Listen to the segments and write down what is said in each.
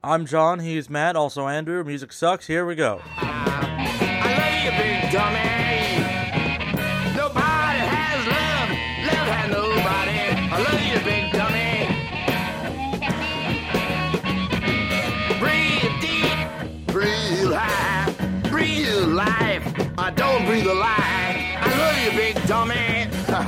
I'm John, he's Matt, also Andrew. Music sucks. Here we go. I love you, big dummy. Nobody has love. Love has nobody. I love you, big dummy. Breathe deep, breathe high, breathe life. I don't breathe a lie. I love you, big dummy.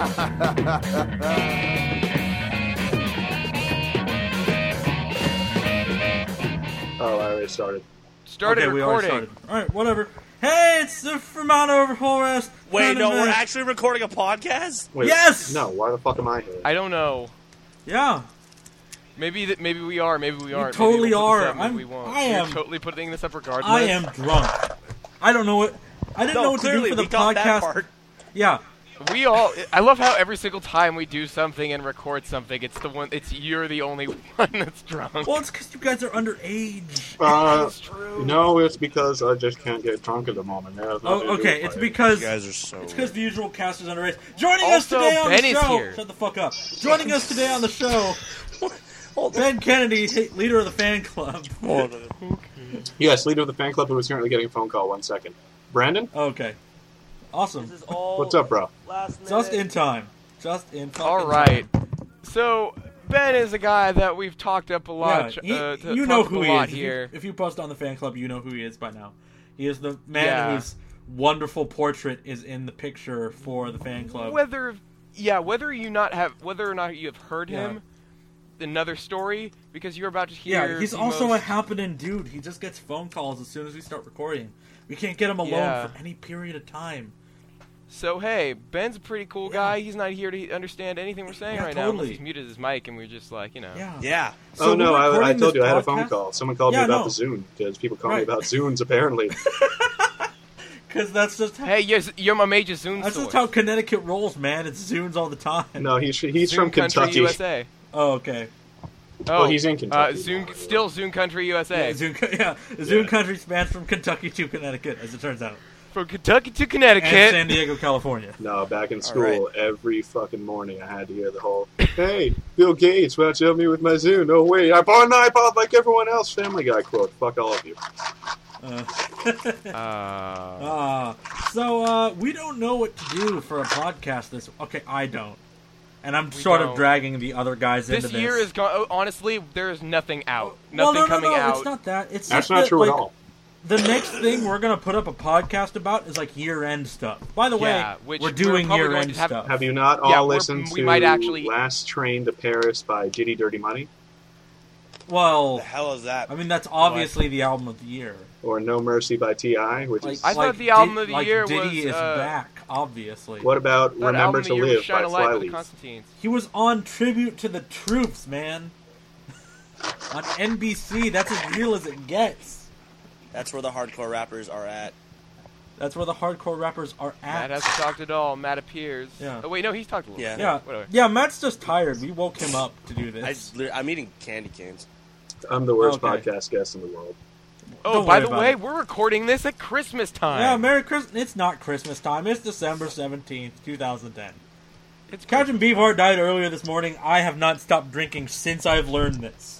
Oh, I already started. Okay, we already started. Alright, whatever. Hey, it's the Vermont Over Forest. Wait, no, we're actually recording a podcast? Wait, Yes! No, why the fuck am I here? I don't know. Yeah. Maybe we are. Maybe we aren't. totally maybe we'll put this are. up, maybe we won't. I am- You're totally putting this up regardless. I am drunk. I don't know what... I didn't know what to do clearly, for the we got that podcast. part. Yeah. We all. I love how every single time we do something and record something, it's the one. It's you're the only one that's drunk. Well, it's because you guys are underage. That's true. No, it's because I just can't get drunk at the moment. It has nothing to do Oh, okay. with It's my- because... You guys are so... It's because the usual cast is underage. Joining us Also, today on Ben the is show... here. Shut the fuck up. Joining us today on the show... Ben Kennedy, leader of the fan club. Yes, leader of the fan club who is currently getting a phone call. 1 second. Brandon? Okay. Awesome. This is all What's up, bro? last minute. Just in time. Just in fucking All right. time. So Ben is a guy that we've talked up a lot. Yeah, you talked know up who a he lot is. here. If you post on the fan club, you know who he is by now. He is the man Yeah. whose wonderful portrait is in the picture for the fan club. Whether or not you have heard him, another story, because you're about to hear. Yeah, he's the also most- a happening dude. He just gets phone calls as soon as we start recording. We can't get him alone Yeah. for any period of time. So hey, Ben's a pretty cool guy. He's not here to understand anything we're saying Yeah, right now. totally. Unless he's muted his mic, and we're just like, Yeah. Yeah. So oh, no, we're I recording told this you I had a phone podcast? call. Someone called Yeah, me about no. the Zune, because people call me Right. about Zunes, apparently. Because that's just how, hey, you're my major Zune that's source. just how Connecticut rolls, man. It's Zunes all the time. No, he's Zune from Country, Kentucky. USA. Oh, okay. Oh, he's in Kentucky. Zune Country, USA. Zune Country spans from Kentucky to Connecticut, as it turns out. From Kentucky to And Connecticut. San Diego, California. No, back in All school, every fucking morning I had to hear the whole, hey, Bill Gates, why don't you help me with my Zune? Oh, wait, I bought an iPod like everyone else. Family Guy quote. Fuck all of you. So, we don't know what to do for a podcast this... Okay, I don't. And I'm We sort of don't. dragging the other guys into This this. year is gone. Oh, honestly, there is nothing out. Well, Nothing coming no, out. it's not that. It's That's just not that, true like, at all. The next thing we're going to put up a podcast about is, like, year-end stuff. By the Yeah, way, which we're we're doing probably going year-end to have- stuff. Have you not Yeah, all we're- listened we to might actually- Last Train to Paris by Diddy Dirty Money? Well, The hell is that? I mean, that's obviously the album of the year. Or No Mercy by T.I., which is... I thought the album of the year Diddy was, is back, obviously. What about that Remember album of to the year was Live by Shine a Light by the Flyleaf? Constantines. He was on Tribute to the Troops, man. On NBC, that's as real as it gets. That's where the hardcore rappers are at. That's where the hardcore rappers are Matt at. hasn't talked at all. Matt appears. Yeah. Oh wait, no, he's talked a little Yeah. bit. Yeah, Whatever. yeah. Matt's just tired. We woke him up to do this. I'm eating candy canes. I'm the worst Okay. podcast guest in the world. Oh, Don't by worry the about way, it. we're recording this at Christmas time. Yeah, Merry Christmas. It's not Christmas time. It's December 17th, 2010. It's Captain Beefheart died earlier this morning. I have not stopped drinking since I've learned this.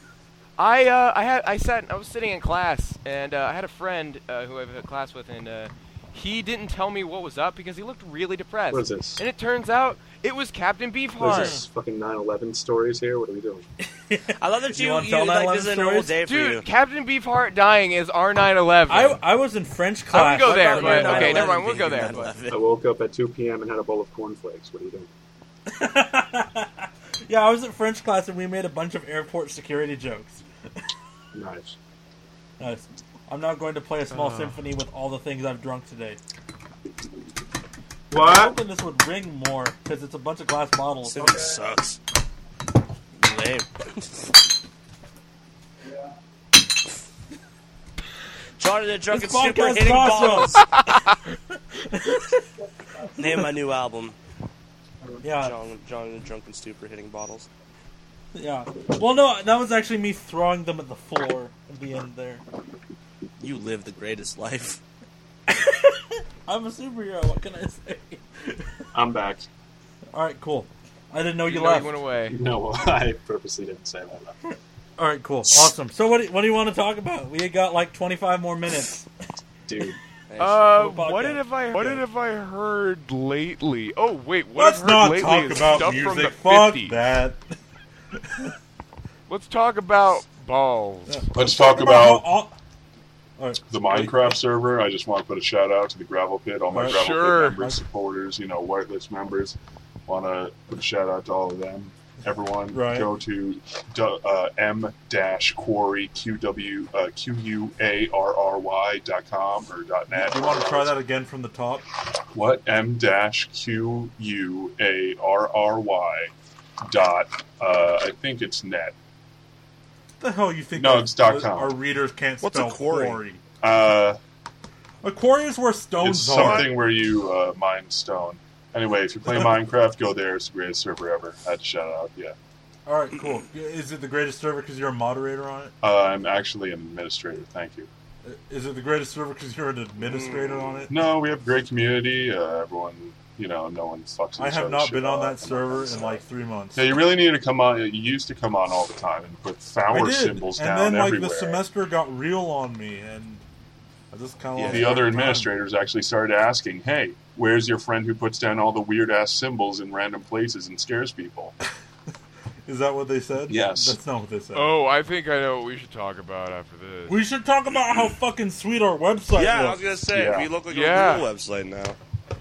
I was sitting in class, and I had a friend who I've had class with, and he didn't tell me what was up because he looked really depressed. What is this? And it turns out it was Captain What is Beefheart. this? Fucking 9/11 stories here? What are we doing? I love that You you, wanna tell like 9/11 this is a normal stories? day for you. Dude, Captain Beefheart dying is our 9/11. I was in French I class. would go there, What but about okay, 9/11 never mind. We'll being go there. 9/11? I woke up at 2 p.m. and had a bowl of cornflakes. What are you doing? Yeah, I was in French class and we made a bunch of airport security jokes. Nice. Nice. I'm now going to play a small symphony with all the things I've drunk today. I'm What? hoping this would ring more because it's a bunch of glass bottles. Symphony sucks. Lame. John and the Drunken This Super podcast hitting is bottles. Name my new album. Yeah, John and the Drunken Stupor hitting bottles. yeah. Well, no, that was actually me throwing them at the floor at the end there. You live the greatest life. I'm a superhero. What can I say? I'm back. All right, cool. I didn't know you You know left. you went away. No, I purposely didn't say that. All right, cool, awesome. So what do you want to talk about? We got like 25 more minutes. Dude. What have I heard lately? Oh wait, what Let's I've heard not lately talk is about stuff music. from the Fuck 50s. that. Let's talk about balls. Let's talk about all right. the Minecraft server. I just want to put a shout out to the Gravel Pit, all my Gravel Sure. Pit members, supporters, whitelist members. Want to put a shout out to all of them. Everyone, Right. go to m-quarry, QUARRY.com or .net. You want to try that again from the top? What? m-QUARRY I think it's net. What the hell you think? No, it's .com. Our readers can't What's spell a quarry? quarry. Uh, A quarry is where stones it's are. something where you mine stone. Anyway, if you play Minecraft, go there. It's the greatest server ever. I had to shout out, yeah. All right, cool. Is it the greatest server because you're a moderator on it? I'm actually an administrator, thank you. Is it the greatest server because you're an administrator on it? No, we have a great community. Everyone, no one fucks I each have other's not shit been on up that and server stuff. in like 3 months. Yeah, you really need to come on. You used to come on all the time and put I flower did, symbols and down then like everywhere. the semester got real on me, and I just kind of Yeah, lost The track other of time. administrators actually started asking, hey, where's your friend who puts down all the weird-ass symbols in random places and scares people? Is that what they said? Yes. That's not what they said. Oh, I think I know what we should talk about after this. We should talk about how fucking sweet our website Yeah, I looks. was gonna say Yeah. we look like Yeah. a real website now.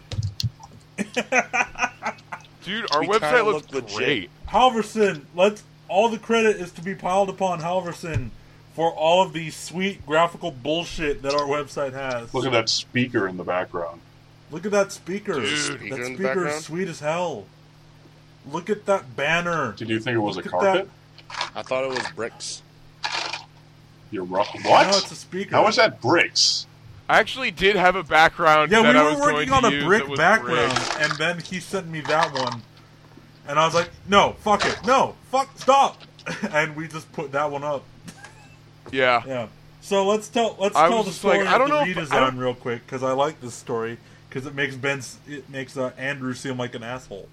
Dude, our We kinda website looks look legit. great. Halverson, all the credit is to be piled upon Halverson for all of the sweet graphical bullshit that our website has. Look at that speaker in the background. Look at that speaker. Dude. Speaker That in the speaker is background? sweet as hell. Look at that banner. Did you think it was Look a at carpet? I thought it was bricks. You're wrong. No, What? it's a speaker. How is that bricks? I actually did have a background Yeah, that we I were was going working to on a use brick that was background, brick. and then he sent me that one, and I was like, "No, fuck it, no, stop," and we just put that one up. Yeah. Yeah. So let's tell I the was just story like, I don't of know the if- I don't- redesign real quick because I like this story because it makes Andrew seem like an asshole.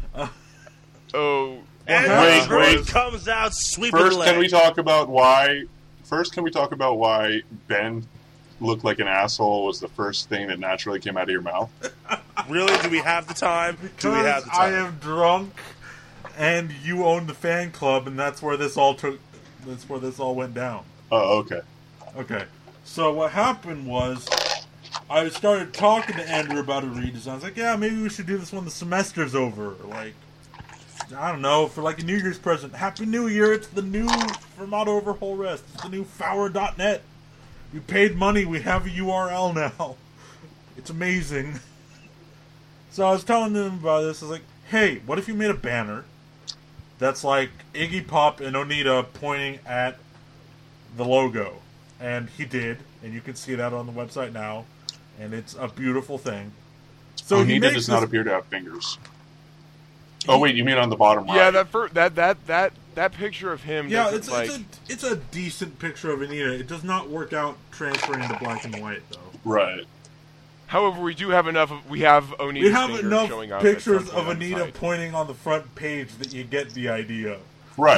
Oh. And Wait, the wait. comes out sweeping First, the can we leg. talk about why? First, can we talk about why Ben looked like an asshole was the first thing that naturally came out of your mouth? Really? Do we have the time? Do we have Because the I time? am drunk, and you own the fan club, and that's where this all went down. Oh, okay. Okay, so what happened was I started talking to Andrew about a redesign. I was like, yeah, maybe we should do this when the semester's over. Like, I don't know, for like a New Year's present. Happy New Year, it's the new Vermont Overhaul Rest. It's the new Fower.net. We paid money, we have a URL now. It's amazing. So I was telling them about this. I was like, hey, what if you made a banner that's like Iggy Pop and Onita pointing at the logo? And he did, and you can see that on the website now, and it's a beautiful thing. So he Onita makes does not this- appear to have fingers. Oh wait, you mean on the bottom right? Yeah, that picture of him. Yeah, doesn't, it's a decent picture of Anita. It does not work out transferring into black and white though. Right. However, we do have enough. We have Onita's We have fingers enough showing up pictures at some of point on the Anita site. pointing on the front page that you get the idea. Right.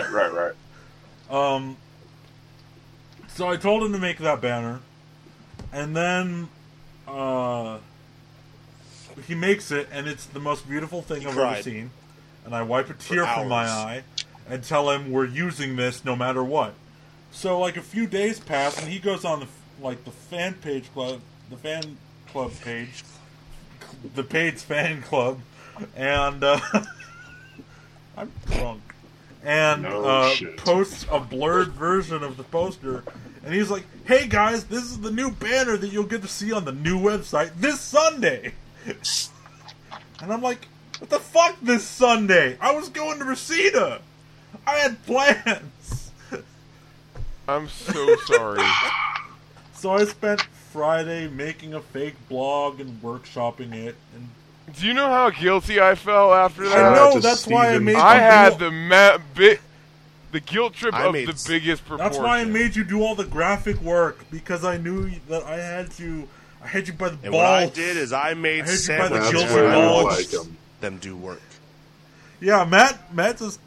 So I told him to make that banner, and then he makes it, and it's the most beautiful thing I've ever cried. seen. And I wipe a tear For from my hours. eye and tell him we're using this no matter what. So like a few days pass, and he goes on the fan club page, the Paid's fan club, and I'm drunk, and No shit. posts a blurred version of the poster, and he's like, "Hey guys, this is the new banner that you'll get to see on the new website this Sunday." And I'm like, "What the fuck this Sunday? I was going to Reseda. I had plans." I'm so sorry. So I spent Friday making a fake blog and workshopping it, and Do you know how guilty I felt after I that? Shout out know to that's why I Steven. made. I you had do- the guilt trip I of made the s- biggest proportion. That's why I made you do all the graphic work, because I knew that I had you by the And balls. what I did is I made I hit you by the That's guilt sandwiches why with I balls. don't like him. them do work. Yeah, Matt just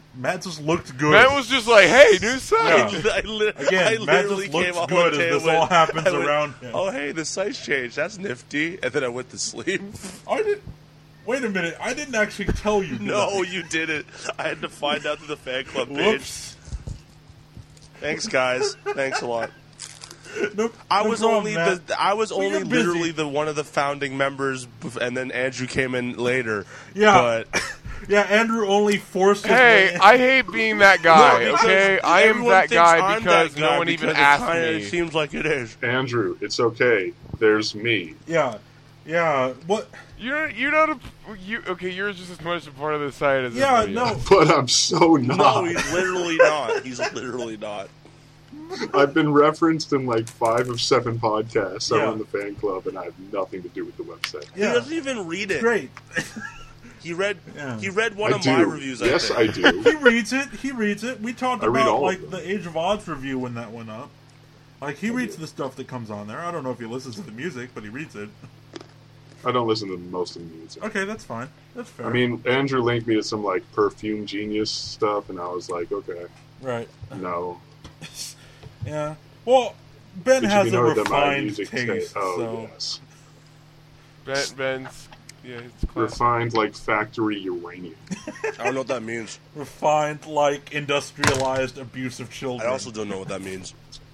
Matt just looked good. Matt was just like, "Hey, new site." Yeah. I Matt literally just came looks off good one as day this and all went- happens I went, around him. Oh, hey, the site's changed. That's nifty. And then I went to sleep. I didn't. Wait a minute. I didn't actually tell you. Did No, I? you didn't. I had to find out through the fan club page. Whoops. Thanks, guys. Thanks a lot. Nope, I no was problem, only Matt. only you're busy. literally the one of the founding members, and then Andrew came in later. Yeah. But Yeah, Andrew only forced his Hey, way in. I hate being that guy. No, because okay, I am everyone that thinks guy I'm because that no guy one even because asked it kinda me. seems like it is. Andrew, it's okay. There's me. Yeah. What? You're not okay. You're just as much a part of the site as Yeah, everybody else. no. But I'm so not. No, he's literally not. He's literally not. I've been referenced in like 5 of 7 podcasts. Yeah. I'm in the fan club, and I have nothing to do with the website. He Yeah. doesn't even read it. Great. He read Yeah. one I of do. my reviews. Yes, I I think. do. He reads it. We talked I read about all of like them. the Age of Odds review when that went up. Like he reads the stuff that comes on there. I don't know if he listens to the music, but he reads it. I don't listen to most of the music. Okay, that's fine. That's fair. I mean, Andrew linked me to some like Perfume Genius stuff, and I was like, okay, right. no. Yeah. Well, Ben It should has be a noted that my refined music taste, oh so yes, Ben's, yeah, it's classic. refined like factory uranium. I don't know what that means. refined like industrialized abuse of I children. also don't know what that means.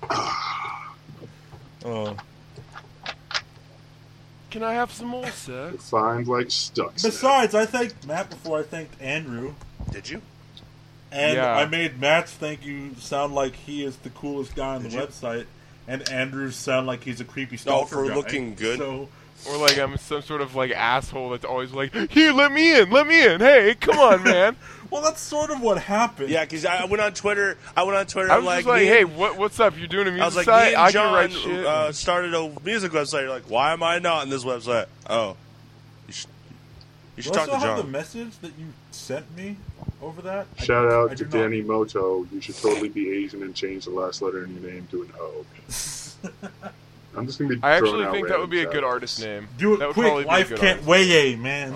Can I have some more, sir? Refined like Stuxnet. Besides, I thanked Matt before I thanked Andrew. Did you? And Yeah. I made Matt's thank you sound like he is the coolest guy on the Did you? website, and Andrew's sound like he's a creepy stalker for guy. looking good? So, Or like I'm some sort of like asshole that's always like, "Here, let me in, let me in. Hey, come on, man." well, that's sort of what happened. Yeah, because I went on Twitter. I I'm was like, just like, me "Hey, and- what's up? You're doing a I music was like, site? me and I John can write shit." started a music website. You're like, why am I not in this website? Oh, you should You talk also to have the John. message that you sent me over that. Shout I out do to not. Danny Moto. You should totally be Asian and change the last letter in your name to an O. I'm just gonna be. I throwing actually out think that would be a random good shout-outs. artist name. Do it That would quick. probably be a Life good can't artist wait, man.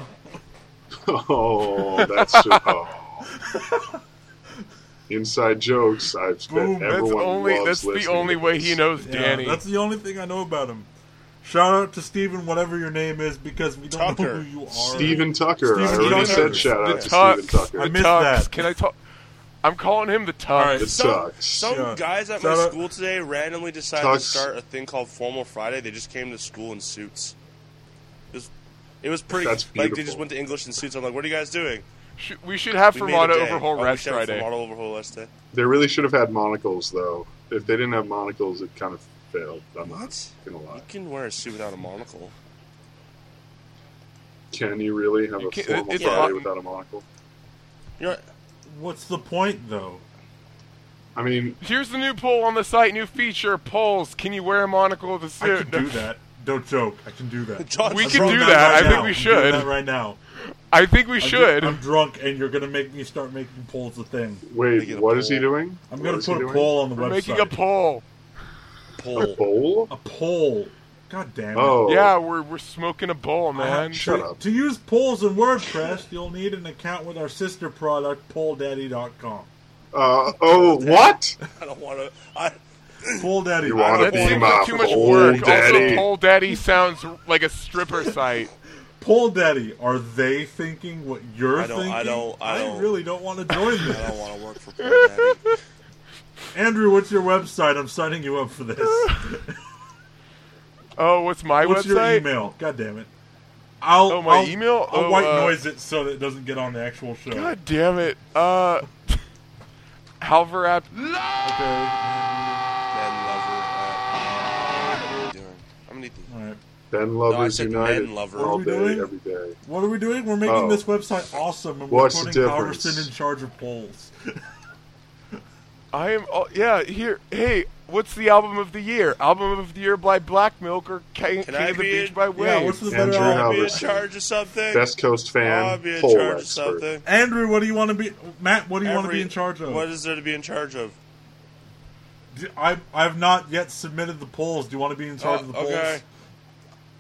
Oh, that's just, oh. Inside jokes. I've spent. Boom. That's Everyone loves That's the listening only to way this. he knows Yeah, Danny. that's the only thing I know about him. Shout out to Steven, whatever your name is, because we don't know Tucker. who you are. Steven Tucker. I Steven already Tucker. said shout The out to Tux. Steven Tucker. I The missed Tux. that. Can I talk? I'm calling him the Tux. All right. It sucks. Some Yeah. guys at Shout my out- school today randomly decided Tux. to start a thing called Formal Friday. They just came to school in suits. It was pretty. That's like they beautiful. just went to English in suits. I'm like, what are you guys doing? We should have We made a Fermata day. overhaul Oh, we Rest should have Friday. Fermata overhaul Rest Day. They really should have had monocles, though. If they didn't have monocles, it kind of failed. I'm not What? gonna lie. You can wear a suit without a monocle. Can you really have You a can't- formal it's Friday a- without a monocle? You know, What's the point, though? I mean, Here's the new poll on the site. New feature: polls. Can you wear a monocle with a I suit? can do that. Don't joke. I can do that. John's We I'm can doing do that that. right I think now. we I'm should. doing that right now. I think we should. I'm drunk, and you're gonna make me start making polls a thing. wait, Making a what is he poll. doing? I'm What gonna is he put a doing? poll on the We're website. making a poll. A Pole. bowl? A poll. God damn it. Oh, Yeah, we're smoking a bowl, man. Shut To- up. To use polls in WordPress, you'll need an account with our sister product, PollDaddy.com. What? I don't want to. I Poll Daddy. You wanna That be seems my like too much Poll work. Daddy? Also, Poll Daddy sounds like a stripper site. Poll Daddy. Are they thinking what you're I don't- thinking? I don't- really don't want to join I this. don't want to work for Pole Daddy. Andrew, what's your website? I'm signing you up for this. Oh, what's my What's your website? email? God damn it. I'll email? I'll Oh, white noise it so that it doesn't get on the actual show. God damn it. Halverapp. Okay. Men lover. What are we doing? I'm gonna need the. All right. Ben Lovers said United men lover. What are all we day, doing? every day. What are we doing? We're making Oh. this website awesome, and we're What's the putting difference? Halverson in charge of polls. I am. Oh, yeah, here. Hey, what's the album of the year? Album of the year by Black Milk or King Can I of the be Beach in- by Yeah, Wave? what's the better Andrew album? I'll be in Halverson. charge of something. Best Coast fan, I'll be in poll charge of expert. something. Andrew, what do you want to be? Matt, what do you want to be Every- in charge of? What is there to be in charge of? I've not yet submitted the polls. Do you want to be in charge of the polls? Okay.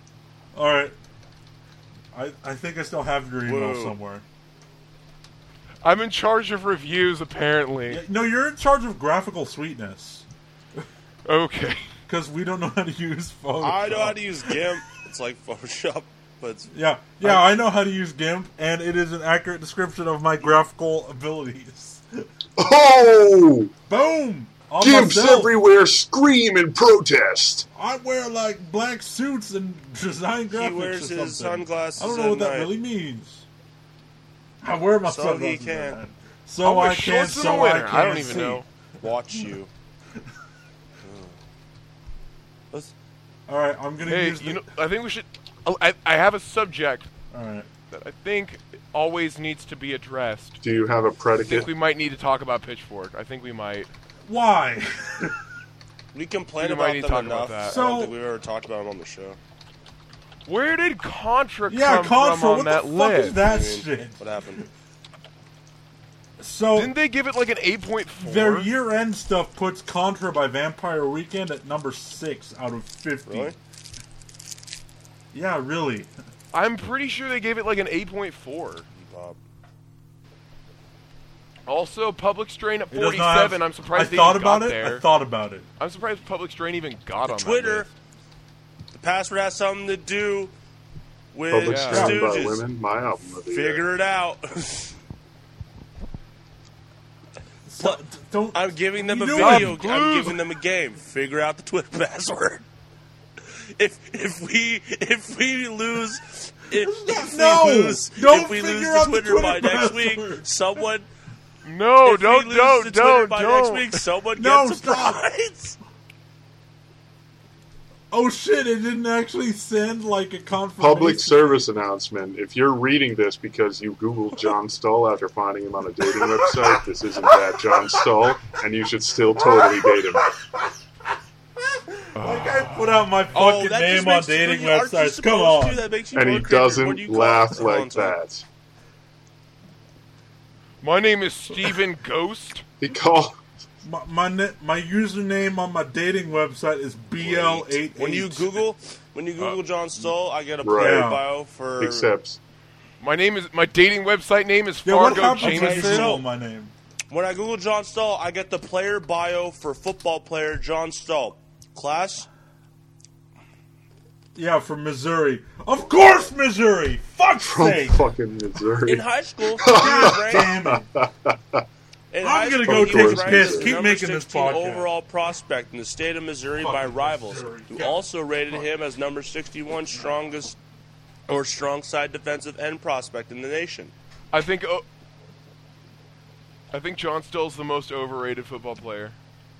All right. I think I still have your email Whoa. somewhere. I'm in charge of reviews, apparently. Yeah, no, you're in charge of graphical sweetness. Okay. Because we don't know how to use Photoshop. I know how to use GIMP. It's like Photoshop, but it's, Yeah, I know how to use GIMP, and it is an accurate description of my graphical abilities. Oh! Boom! On Gimps myself. everywhere scream in protest. I wear like black suits and design graphics. he wears or his something. sunglasses I don't know what at that night. really means. I wear my So sunglasses. he can. at night. So I'll wear I can. shorts in So the winter. I can. I don't even see. know. Watch you. Let's, All right, I'm gonna Hey, use. you know, I think we should. Oh, I have a subject All right. that I think always needs to be addressed. Do you have a I think predicate? we might need to talk about Pitchfork. I think we might. Why? we complain We might about need to them talk about enough. that. I So- don't think we've ever talked about them on the show. Where did Contra Yeah, come Contra. from on What that the fuck list? is that I mean, shit? What happened? So Didn't they give it like an 8.4? their year-end stuff puts Contra by Vampire Weekend at number 6 out of 50. Really? Yeah, really. I'm pretty sure they gave it like an 8.4. Bob. Also, Public Strain at It does not have- 47. I'm surprised I they thought even got about it. there. I thought about it. I'm surprised Public Strain even got on Twitter. that list. The password has something to do with Public Yeah. Strain by Stooges. Women, my album of the year. Figure it out. So, don't. I'm giving them a You video. know what? I'm giving them a game. Figure out the Twitter password. If we lose, No! we lose, Don't if we lose figure the out the Twitter by Twitter next week, password. someone. No, if we don't, lose don't, the Twitter by next don't. week, someone No, gets a stop. prize. Oh shit! It didn't actually send like a confirmation. Public service announcement. If you're reading this because you Googled John Stull after finding him on a dating website, this isn't that John Stull, and you should still totally date him. Like I put out my Oh, fucking that just name on makes dating aren't you websites. supposed Come on. to? That makes you And more he creative. What do doesn't you call laugh it? Hold on, like sorry. that. My name is Steven Ghost. He called. My username on my dating website is BL88. When you Google John Stoll, I get a Right. player Yeah. bio for. Accepts. My dating website name is yeah, what Fargo happens when you Jameson. Google my name? When I Google John Stoll, I get the player bio for football player John Stoll. Class. Yeah, from Missouri. Of course, Missouri. Fuck's From sake. fucking Missouri. In high school, God damn it. In I'm high gonna school, go he take was a ranked piss. as Keep number making this 16 podcast. overall prospect in the state of Missouri by Fucking Rivals, Missouri. who God. also rated him as number 61 strongest or strong side defensive end prospect in the nation. I think John Stoll's the most overrated football player.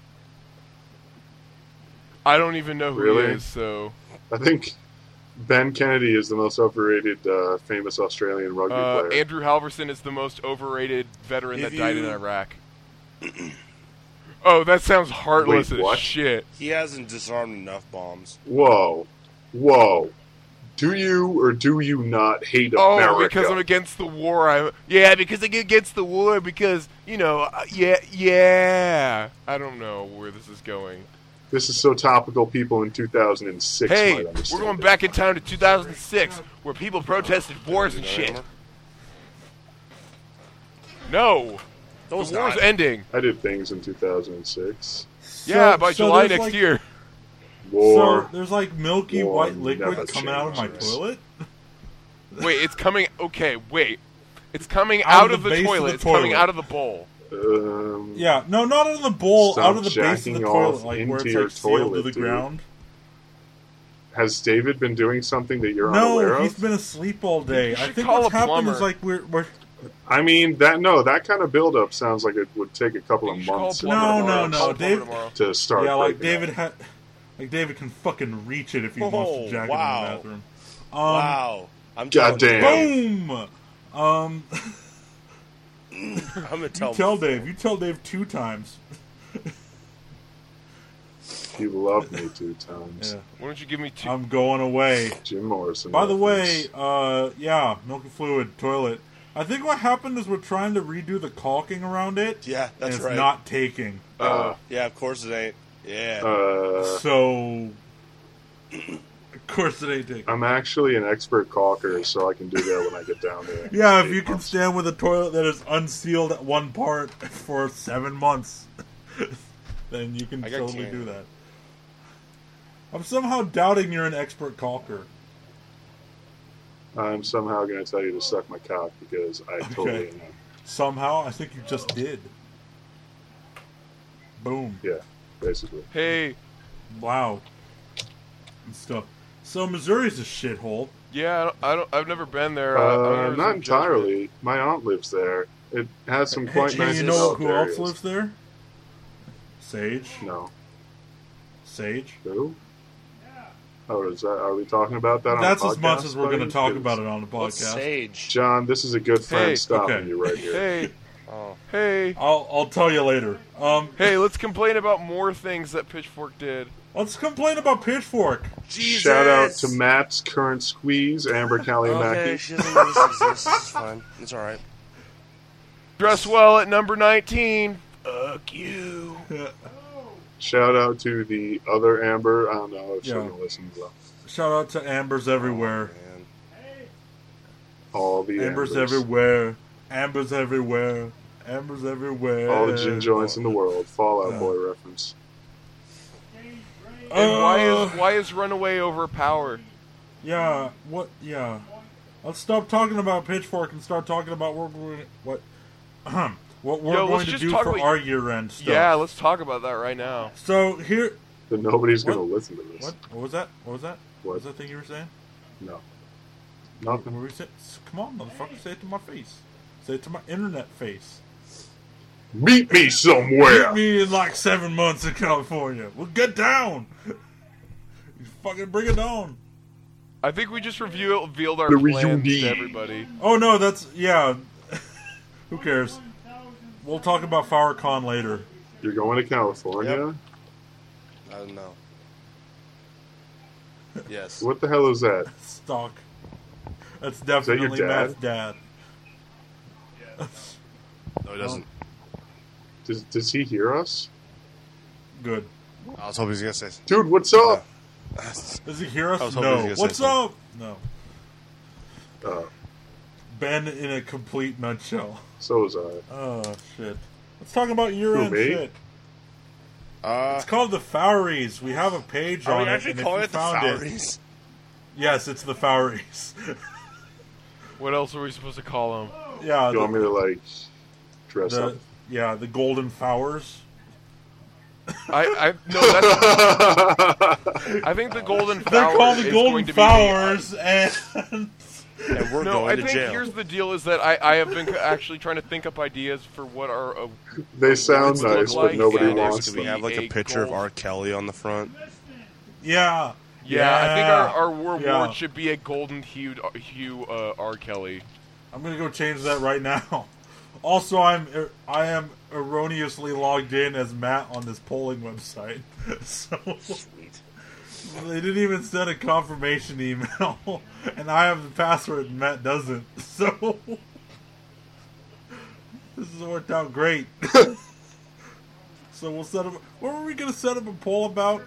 I don't even know who Really? he is, so I think Ben Kennedy is the most overrated famous Australian rugby player. Andrew Halverson is the most overrated veteran If that died in you- Iraq. Oh, that sounds heartless Wait, as what? shit. He hasn't disarmed enough bombs. Whoa. Whoa. Do you or do you not hate Oh, America? because I'm against the war. Because I'm against the war. Because yeah. I don't know where this is going. This is so topical people in 2006 Hey, might we're understand going it. back in time to 2006, where people protested wars and shit. No, the Those war's not. ending. I did things in 2006. Yeah, by July there's, next like, year. War. So there's like milky War white liquid never coming out of my changes. toilet. Wait, it's coming. Okay, wait. It's coming Out out of of the the base of toilet. the It's coming toilet. out of the bowl. Yeah, no, not out of the bowl, Stop out of the base of jacking the off toilet, like where into it's your like sealed to toilet, the dude. ground. Has David been doing something that you're unaware No, he's of? been asleep all day. You I should think call what's a happened is plumber. like we're I mean, that kind of buildup sounds like it would take a couple You of should call a months plumber No, tomorrow. no, Call a plumber Dave- tomorrow. to start. yeah, like breaking David up. like David can fucking reach it if he Oh, wants to jack wow. it in the bathroom. Wow. I'm telling Goddamn. Boom. I'm gonna tell. Tell Dave. You tell Dave 2 times. You loved me 2 times. Yeah. Why don't you give me 2? I'm going away. Jim Morrison. By the reference. way, yeah, milky fluid toilet. I think what happened is we're trying to redo the caulking around it. Yeah, that's and it's right. not taking. Yeah, of course it ain't. Yeah. So course it ain't taken. I'm actually an expert caulker, so I can do that when I get down there. Yeah, if you can stand with a toilet that is unsealed at one part for 7 months, then you can I got totally candy. do that. I'm somehow doubting you're an expert caulker. I'm somehow going to tell you to suck my cock because I totally am. Somehow, I think you just did. Boom. Yeah, basically. Hey, Wow. And stuff. So Missouri's a shithole. yeah, I've never been there. I don't know Not some entirely. My aunt lives there. It has some quite Hey, nice you know who developed else areas. lives there? Sage. No. Sage. Who? Oh, is that? Are we talking about that on That's the podcast? as much as we're going to buddy? talk Because- about it on the What's podcast. Sage? John, this is a good friend Hey, stopping okay. you right here. Hey, Oh. hey, I'll tell you later. hey! Let's complain about more things that Pitchfork did. Let's complain about Pitchfork. Jesus! Shout out to Matt's current squeeze, Amber Okay, Kalimaki. she doesn't know this exists. It's fine. It's alright. Dress well at number 19. Fuck you. Shout out to the other Amber. I don't know if she's Yeah. going to listen to Shout out to Ambers everywhere. Oh, man. all the Ambers Ambers. everywhere. Ambers everywhere. Ambers everywhere. All the gin joints in the world. Fallout Yeah. Boy reference. And why is Runaway overpowered? Yeah, what? Yeah. Let's stop talking about Pitchfork and start talking about what we're what we're Yo, going let's to just do talk for about- our year-end stuff. Yeah, let's talk about that right now. So here, But nobody's going What? to listen to this. what was that? What was that? What? was that thing you were saying? No. What Nothing. were you saying? Come on, motherfucker, say it to my face. Say it to my internet face. Meet me somewhere. Meet me in like 7 months in California. We'll get down. You fucking bring it on. I think we just revealed our The plans reunion. to everybody. Oh no, that's yeah. Who cares? We'll talk about FowerCon later. You're going to California? I don't know. Yes. What the hell is that? Stock. That's that your definitely Matt's dad. No, it doesn't. Does he hear us? Good. I was hoping he was going to say something. Dude, what's up? Does he hear us? I was hoping he was No. gonna say What's something. up? No. Uh, Ben in a complete nutshell. so was I. Oh shit. Let's talk about year-end Who, me? shit. It's called the Fowries. We have a page are on we it. actually and if calling you it the found Fowries? Yes, it's the Fowries. What else are we supposed to call them? Yeah. You want me to, like, dress up? The Golden Fowers. No, that's. I think the Golden They're Flower called the is Golden going to Fowers, and And we're No, going I to think jail. here's the deal: is that I have been actually trying to think up ideas for what our They sound would look nice, like, but nobody and wants Could we them. have like a A picture of gold- R. Kelly on the front? yeah. I think our reward Yeah. should be a golden hued hue R. Kelly. I'm gonna go change that right now. Also, I am erroneously logged in as Matt on this polling website, so Sweet. they didn't even send a confirmation email, and I have the password and Matt doesn't. So this has worked out great. So we'll set up. What were we gonna set up a poll about?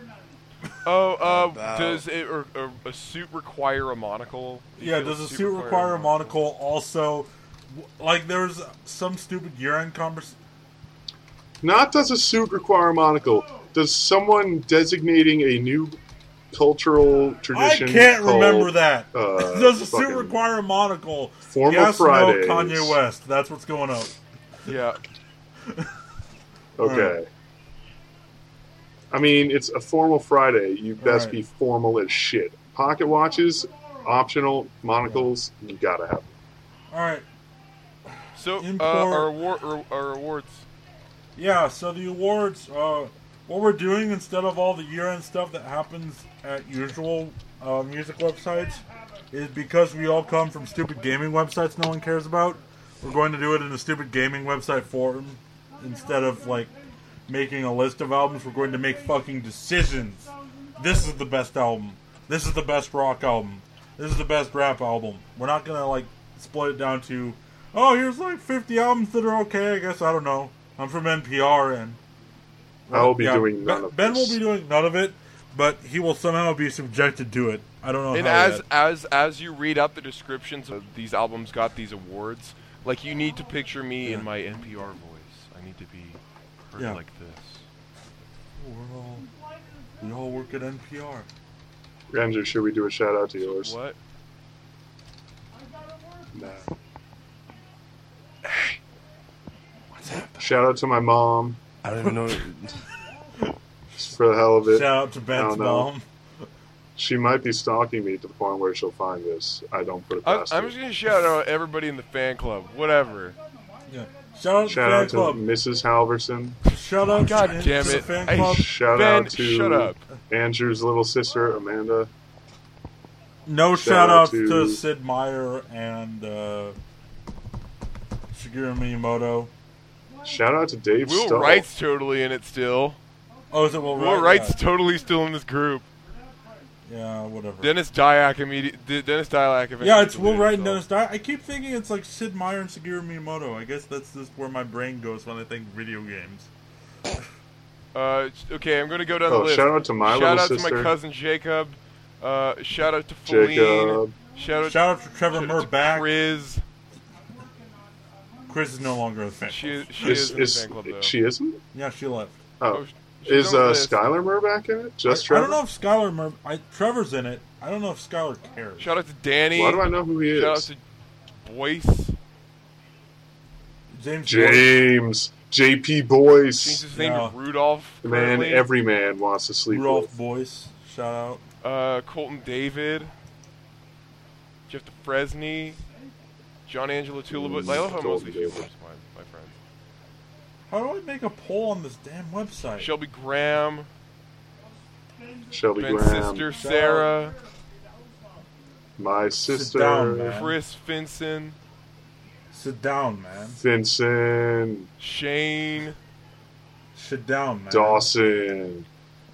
Does a suit require a monocle? Do you Yeah, feel does a suit require a monocle? Also, like there's some stupid year-end conversation. Not does a suit require a monocle. Does someone designating a new cultural I tradition can't called, remember that. Does a suit fucking require a monocle? Formal Yes, Fridays. no, Kanye West. That's what's going on. Yeah. Okay. I mean, it's a formal Friday. You best Right. be formal as shit. Pocket watches, optional. Monocles, you gotta have them. All right. So Import- our awards. Yeah, so the awards, what we're doing instead of all the year-end stuff that happens at usual music websites is because we all come from stupid gaming websites no one cares about. We're going to do it in a stupid gaming website form instead of, like, making a list of albums. We're going to make fucking decisions. This is the best album. This is the best rock album. This is the best rap album. We're not going to, like, split it down to, oh, here's, like, 50 albums that are okay, I guess. I don't know. I'm from NPR, and I will be yeah, doing none of Ben this. will be doing none of it. but he will somehow be subjected to it. I don't know And how yet. as you read out the descriptions of these albums got these awards, like you need to picture me in my NPR voice. I need to be heard like this. We all work at NPR. Andrew, should we do a shout out to yours? What? Nah. Shout out to my mom. I don't even know. Just for the hell of it. Shout out to Ben's mom. She might be stalking me to the point where she'll find this. I don't put it I'm past just her. going to shout out everybody in the fan club. Whatever. Yeah. Shout out Shout to out the to fan club. Mrs. Halverson. Shout out God to damn the it. fan Hey, club. Shout Ben, out to shut up. Andrew's little sister, Amanda. No Shout shout out outs to- to Sid Meier and Shigeru Miyamoto. Shout out to Dave Will Stull. Wright's totally in it still. Oh, is it Will Wright? Will Wright's totally still in this group. Yeah, whatever. Dennis Diak eventually Yeah, it's Will deleted Wright and himself. Dennis Dyer. I keep thinking it's like Sid Meier and Shigeru Miyamoto. I guess that's just where my brain goes when I think video games. Okay, I'm going to go down the Oh, list. shout out to my Shout little out sister. to my cousin Jacob. Shout out to Feline. Jacob. Shout out to Trevor shout out to Murback. Chris. Chris is no longer a fan. She is in the fan club, though. She isn't? Yeah, she left. Oh. She's Is on the list. Skylar Murback in it? Just I Trevor? don't know if Skylar Trevor's in it. I don't know if Skylar cares. Shout out to Danny. Why do I know who he Shout out is? to Boyce. James. James. JP Changed Boyce. his name Yeah. to Rudolph. The man currently. every man wants to sleep Rudolph with. Boyce. Shout out. Colton David. Jeff DeFresney. John Angelo Tulaba. I love how Colton mostly David. females, my friends. How do I make a poll on this damn website? Shelby Graham. Shelby Ben's Graham. sister Sarah. My Sit sister. down, man. Chris Finson. Sit down, man. Vincent. Shane. Sit down, man. Dawson.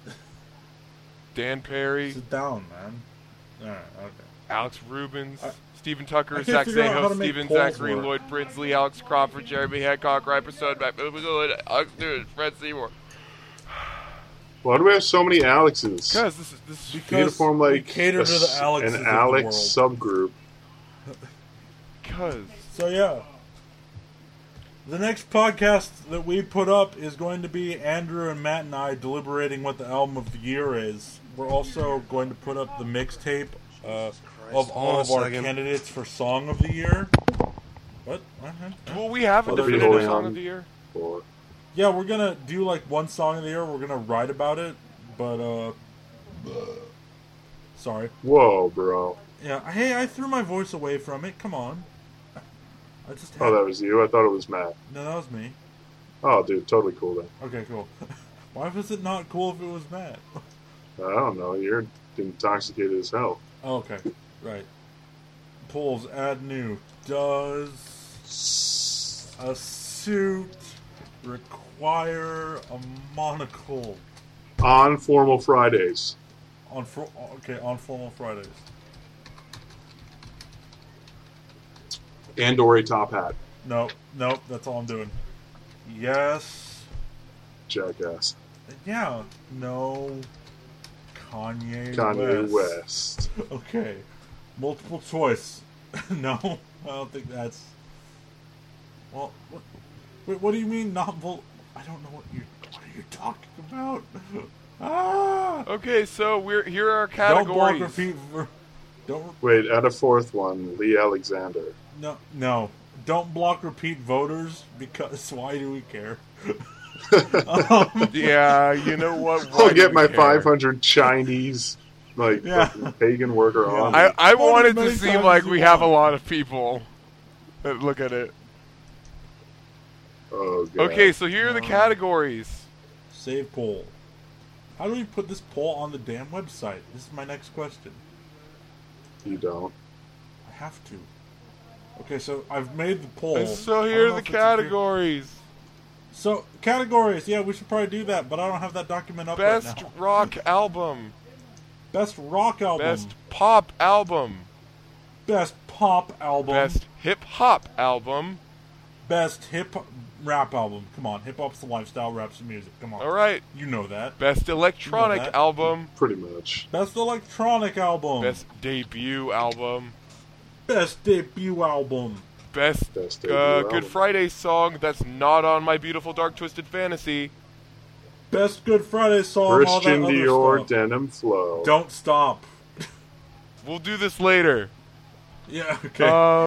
Dan Perry. Sit down, man. Alright, okay. Alex Rubens. I- Stephen Tucker. I can't Zach figure out how Zaho. to make Steven polls Zachary. work. Lloyd Brinsley. Alex Crawford. Jeremy Hancock. Ryan Persson. Matt Good. Alex Newton. Fred Seymour. Why do we have so many Alexes? Guys, this is You need to Because form we like cater to the Alexes an of the Alex world. subgroup. because So yeah, the next podcast that we put up is going to be Andrew and Matt and I deliberating what the album of the year is. We're also going to put up the mixtape of all Hold on of a our second. candidates for song of the year. What? will we have a Well, they're definitive going song on. of the year? Or Yeah, we're gonna do like one song of the year. We're gonna write about it, but sorry. whoa, bro. Yeah, hey, I threw my voice away from it. Come on. I just had, Oh, that was you. I thought it was Matt. no, that was me. Oh, dude, totally cool then. Okay, cool. Why was it not cool if it was Matt? I don't know. You're intoxicated as hell. Oh, okay, right. Polls, add new. Does a suit require a monocle On formal Fridays. on on formal Fridays? And or a top hat. Nope, that's all I'm doing. Yes. Jackass. Yeah. No. Kanye West. Okay. Multiple choice. No, I don't think that's. Well, what do you mean not I don't know what are you talking about? Ah! Okay, so here are our Don't block categories. repeat. Don't Wait, add a fourth one. Lee Alexander. no. Don't block repeat voters because why do we care? Yeah, you know what? Why I'll do get we my care? 500 Chinese, like, Yeah. fucking pagan worker on. I Vote want as it to many seem times like as we you have a want. lot of people that look at it. Oh, God. Okay, so here are the categories. Save poll. How do we put this poll on the damn website? This is my next question. You don't. I have to. Okay, so I've made the poll. And so I here don't are know the if it's a- categories. So categories, yeah, we should probably do that, but I don't have that document up Best right now. rock album. Best rock album. Best pop album. Best pop album. Best hip hop album. Best hip. rap album. Come on, hip hop's the lifestyle, rap's the music. Come on. All right. You know that. Best electronic that. album. Pretty much. Best electronic album. Best debut album. Best debut album. Best Debut album. Good Friday song that's not on My Beautiful Dark Twisted Fantasy. Best Good Friday song. all that Christian other Dior stuff. Denim Flow. Don't stop. We'll do this later. Yeah. Okay.